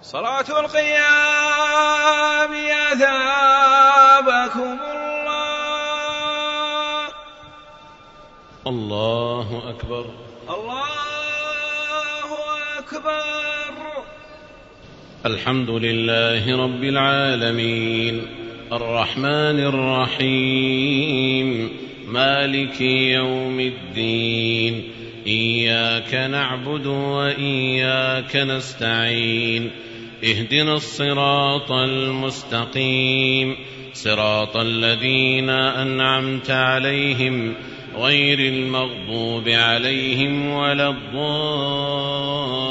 صلاة القيام أثابكم الله. الله أكبر. الله أكبر. الحمد لله رب العالمين الرحمن الرحيم مالك يوم الدين إياك نعبد وإياك نستعين اهدنا الصراط المستقيم صراط الذين أنعمت عليهم غير المغضوب عليهم ولا الضالين